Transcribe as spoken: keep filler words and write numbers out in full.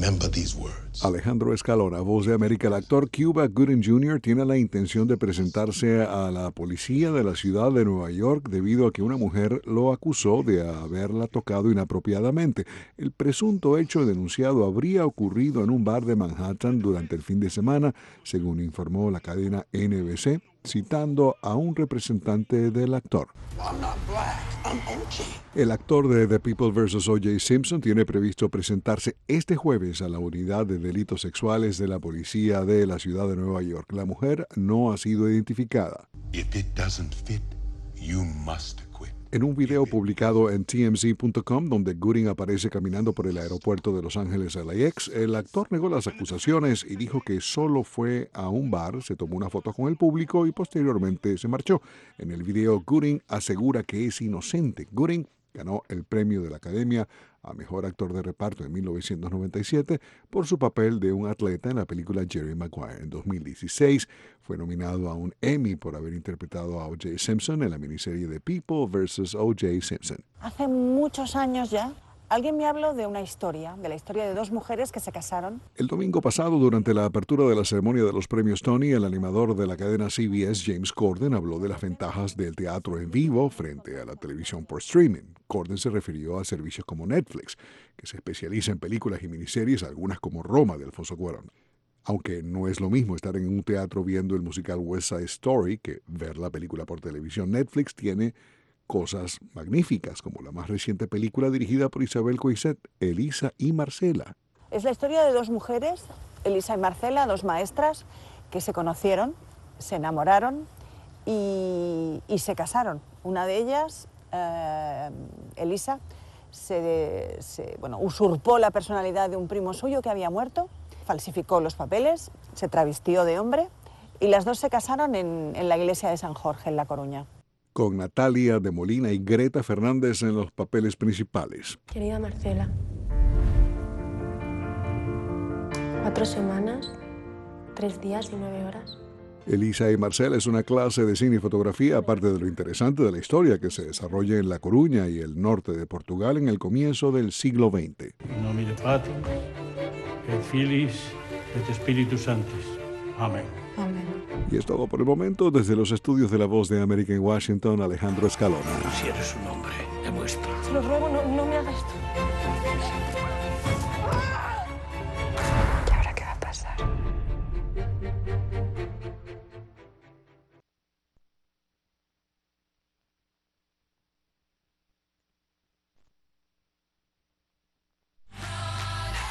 remember these words. Alejandro Escalona, Voz de América. El actor Cuba Gooding junior tiene la intención de presentarse a la policía de la ciudad de Nueva York debido a que una mujer lo acusó de haberla tocado inapropiadamente. El presunto hecho denunciado habría ocurrido en un bar de Manhattan durante el fin de semana, según informó la cadena N B C, citando a un representante del actor. I'm not black, I'm O J. El actor de The People versus O J Simpson tiene previsto presentarse este jueves a la unidad de delitos sexuales de la policía de la ciudad de Nueva York. La mujer no ha sido identificada. If it doesn't fit, you must quit. En un video publicado en T M Z punto com, donde Gooding aparece caminando por el aeropuerto de Los Ángeles L A X, el actor negó las acusaciones y dijo que solo fue a un bar, se tomó una foto con el público y posteriormente se marchó. En el video, Gooding asegura que es inocente. Gooding ganó el premio de la Academia a Mejor Actor de Reparto en mil novecientos noventa y siete por su papel de un atleta en la película Jerry Maguire. En dos mil dieciséis fue nominado a un Emmy por haber interpretado a O J Simpson en la miniserie The People versus O J Simpson. Hace muchos años ya, alguien me habló de una historia, de la historia de dos mujeres que se casaron. El domingo pasado, durante la apertura de la ceremonia de los premios Tony, el animador de la cadena C B S, James Corden, habló de las ventajas del teatro en vivo frente a la televisión por streaming. Corden se refirió a servicios como Netflix, que se especializa en películas y miniseries, algunas como Roma de Alfonso Cuarón. Aunque no es lo mismo estar en un teatro viendo el musical West Side Story que ver la película por televisión, Netflix tiene cosas magníficas, como la más reciente película dirigida por Isabel Coixet, Elisa y Marcela. Es la historia de dos mujeres, Elisa y Marcela, dos maestras, que se conocieron, se enamoraron y, y se casaron. Una de ellas, eh, Elisa, se, se, bueno, usurpó la personalidad de un primo suyo que había muerto, falsificó los papeles, se travestió de hombre y las dos se casaron en, en la iglesia de San Jorge, en La Coruña. Con Natalia de Molina y Greta Fernández en los papeles principales. Querida Marcela, cuatro semanas, tres días y nueve horas. Elisa y Marcela es una clase de cine y fotografía, aparte de lo interesante de la historia que se desarrolla en La Coruña y el norte de Portugal en el comienzo del siglo veinte. En nombre de Patris, et Filis, et Spiritus Sanctis. Amén. Amén. Y es todo por el momento. Desde los estudios de La Voz de América en Washington, Alejandro Escalona. Si eres un hombre, demuestra. Te lo ruego, no, no me hagas esto.